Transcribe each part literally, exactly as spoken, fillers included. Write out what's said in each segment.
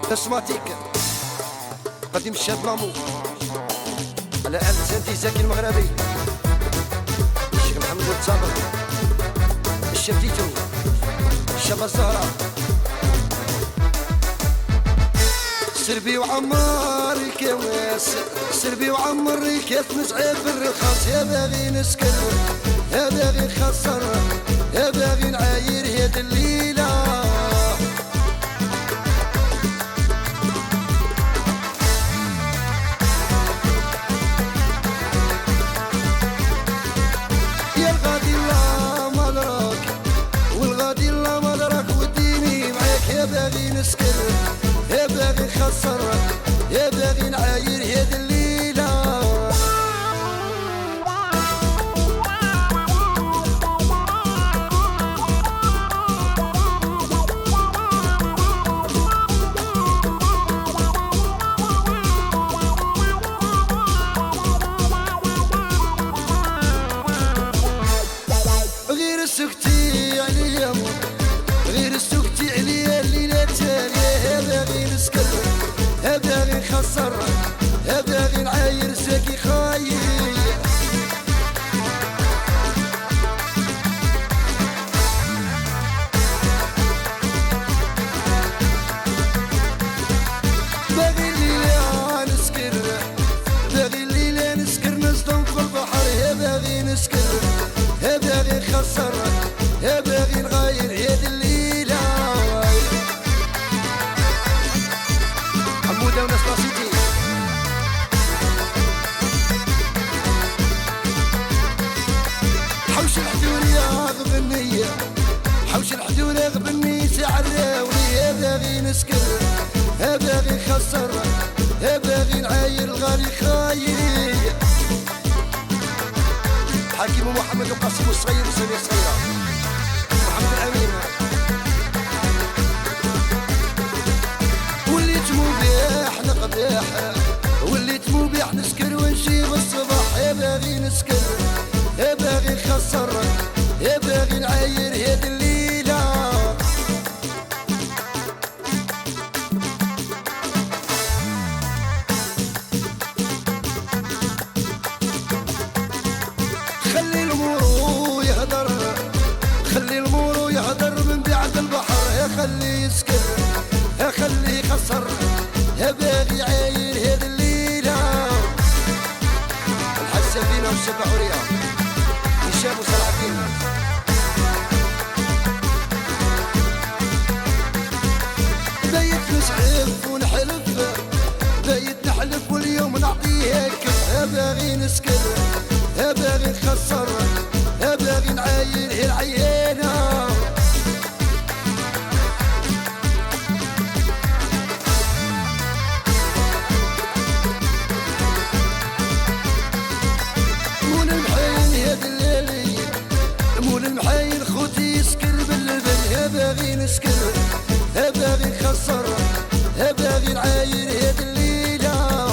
اسماتيك قديم الشاب لامو على آل سانتي زكي المغربي الشيخ محمد التصابر الشاب تيتو الشاب الزهراء سربي وعمر الكواس سربي وعمر الكاس نسعى بالرخاص يا باغي نسكر يا باغي نخسر يا باغي نعاير هاد الليلة يا الغادي لا مدرك والغادي لا مدرك وديني معاك يا باغي نسكر يا باغي نخسر يا باغي نعاير هاد الليلة غير سكتي عليا غير سكتي عليا الليلة تانية يا باغي نسكر يا باغي نخسر يا باغي نعاير ساكي خاير باغي الليلة نسكر باغي الليلة نسكر نصدم في البحر يا باغي نسكر يا باغي نخسر يا باغي نغاير هاد الليلة حمودة وناس لاسيتي حوش الحدور يا غبنية حوش الحدور يا غبني تعراوني يا باغي نسكر يا باغي نخسر يا باغي نعاير الغالي خاير حكيم محمد وقاسم الصغير وسامي الصغيرة محمد الأمين وليت مبيح نقبيح وليت مبيح نسكر ونجيب الصباح يا باغي نسكر يا باغي نخسر يا باغي نعاير هاد الليلة خلي المورو يهدر خلي المورو يهدر من بعد البحر يا خلي يسكر يا خلي يخسر يا باغي عاير هاد الليلة الحسة فينا والشبع حورية هشام وصلاح الدين بايت نسحف ونحلف بايت نحلف واليوم نعطيه كف يا باغي نسكر يا باغي نخسر يا باغي نعاير هي العيانة مول المحاين هاد الليلي مول المحاين خوتي يسكر باللبن يا باغي نسكر يا باغي نخسر يا باغي نعاير هاد الليلة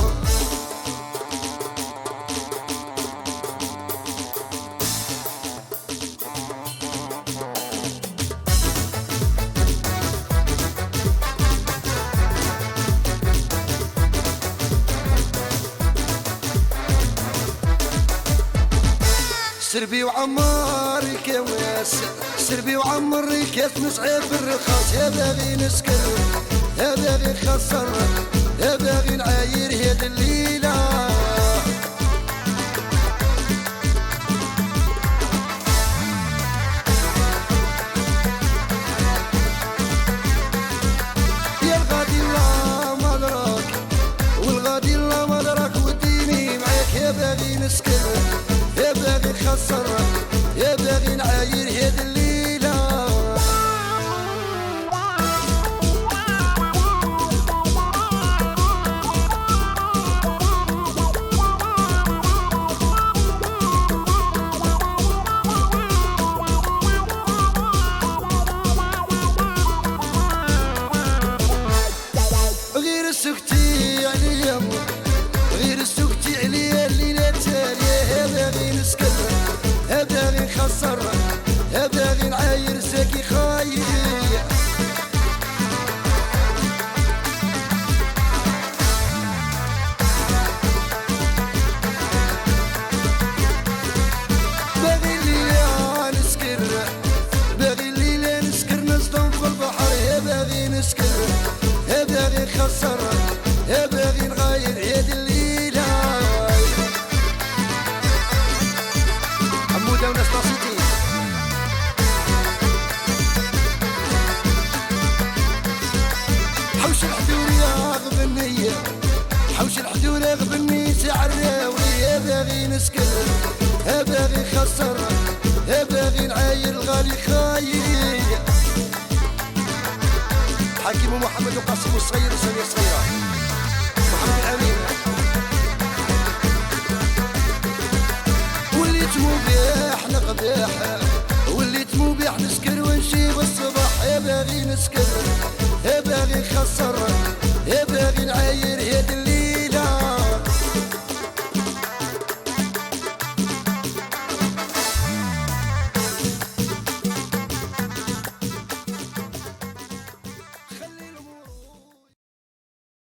سربي وعمر الكواس سربي وعمر الكاس نسعى بالرخاص يا باغي نسكر يا باغي نخسر يا باغي نعاير هاد الليلة يا الغادي لا مدرك والغادي لا مدرك وديني معاك يا باغي نسكر يا باغي نخسر يا باغي نعاير هاد الليلة نسكن يا باغي خسر يا باغي نعاير غالي خاير حكيم محمد وقاسم الصغير وسامي الصغيرة محمد الأمين وليت مبيح نقبح وليت مبيح نسكر ونشيب الصباح يا باغي نسكر